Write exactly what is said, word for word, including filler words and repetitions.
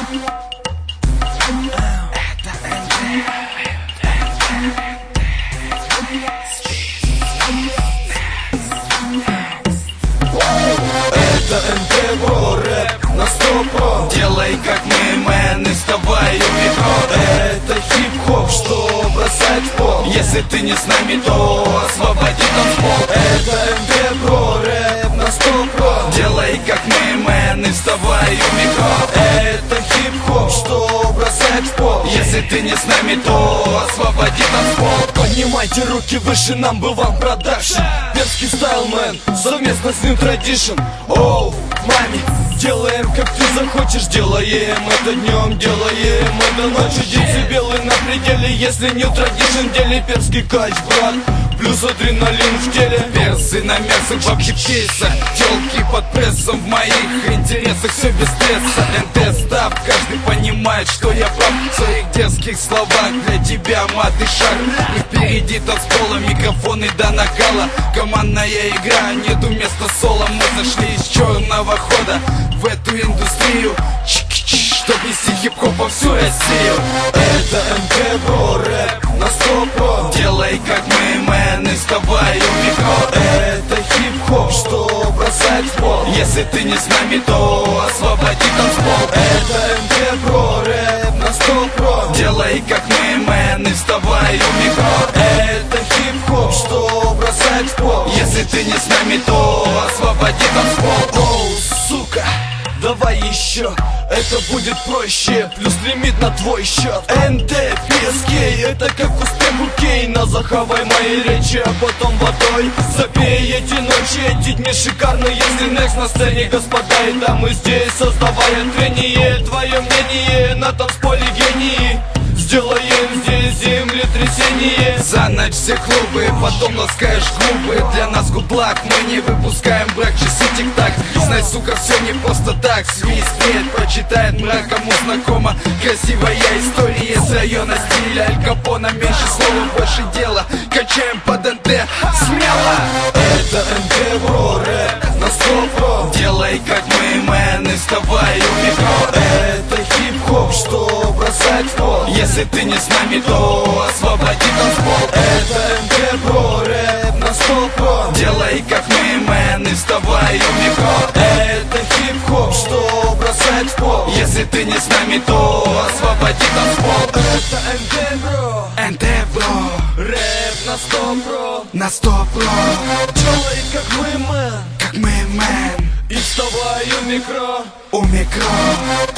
Это эн тэ, бро, рэп на сто про. Делай как мы, мэн, и вставай у метро. Это хип-хоп, что бросать в пол. Если ты не с нами, то освободи танцпол. Это эн тэ, бро, рэп на сто про. Делай как мы, мэн, и вставай у метро. Это хип-хоп, что бросать в пол. Если ты не с нами, то освободи танцпол. Поднимайте руки выше, нам бы вам продакшн. Перский стайл, мэн, совместно с New Tradition. Оу, маме, делаем как ты захочешь. Делаем это днем, делаем это ночью. Децибелы на пределе, если New Tradition в деле. Перский кач, брат, плюс адреналин в теле. Персы на мясах, бабки в кейсах. Телки под прессом, в моих интересах все без стресса. эн тэ став, каждый понимает, что я прав. В своих дерзких словах для тебя мат и шаг. И впереди танцпола, микрофоны до накала. Командная игра, нету места соло. Мы зашли из черного хода в эту индустрию, чтоб нести хип-хоп по всю Россию. Это эн тэ, бро, рэп на сто про. Делай как мы, мэн, и вставай у метро. Это хип-хоп, что бросать в пол. Если ты не с нами, то освободи танцпол. Это эн тэ, бро, рэп на сто про. Делай как мы, мэн, и вставай у метро. Это хип-хоп, что бросать в пол. Если ты не с нами, то освободи танцпол. Оу, сука, давай еще, это будет проще. Плюс лимит на твой счет. эн тэ, пи эс кей, это как успех у Кейна. Захавай мои речи, а потом водой запей эти ночи. Эти дни шикарны, если next на сцене, господа и дамы. Здесь создавая трение, твое мнение на танцполе гении. Сделаем здесь землетрясение. За ночь все клубы, потом ласкаешь губы. Для нас гудлак, мы не выпускаем брак. Часы тик-так, знай, сука, все не просто так. Свистнет, прочитает мрак, кому знакома красивая история из района стиля Аль Капона. Меньше слова, больше дела. Качаем под эн тэ, смело. Это эн тэ, бро, рэп на сто про. Делай как мы, мэн, и вставай у метро. Это хип-хоп, что бросать в пол. Если ты не с нами, то освободи танцпол. Это эн тэ, бро, рэп на сто про. Делай как мы, мэн, и вставай у метро. Это хип-хоп, что бросать в пол. Если ты не с нами, то освободи танцпол. Это эн тэ, бро, эн тэ, бро, рэп на сто про. На сто про. Делай как мы, мэн, как мы, мэн, и вставай у микро. У микро.